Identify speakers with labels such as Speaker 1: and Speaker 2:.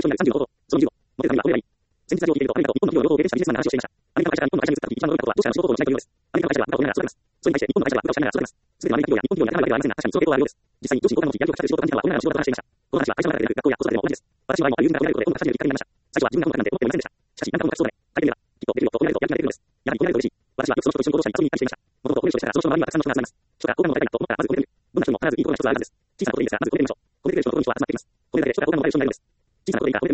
Speaker 1: 賞になる35号。その20号。モテたにはこれがいい。先日ラジオを聞いていると、アメリカと日本の企業両方を経営者ビジネスマンが話をしていました。アメリカの会社が日本の会社に移った時、一番驚いたことは、どちらの仕事をしないというのです。アメリカの会社では部下を止めながら育てます。それに対して日本の会社では部下をしないながら育てます。すべてのアメリカ企業や日本企業が当たるわけではありませんが、確かにその傾向はあるようです。実際に上司に合格の時、やりをかける仕事を感じたのはこのような仕事を話していました。この話は会社の中でなく学校や子育てでも同じです。私の場合もある友人から褒められることで今度は感じるきっかけになりました。最初は自分が合格なんて思っていませんでした。しかし、何回も合格しそうだね。体験では、きっとできるよと褒められるとやる気が出るのです。やはり褒められると嬉しい。私はよくその人と一緒に行動したり遊びに行ったりしていました。もともと褒める人をしたらその人の周りにはたくさんの人が集まります。人が好感度を高いなと思ったらまず褒めてみる。どんな人にも必ずいいところが一つはあるはずです。小さなことでいいですが、まず褒めてみましょう。褒めてくれる人の心に人は集まっています。褒めるだけで人が好感度を高い人になるのです。小さなことでいいから褒めて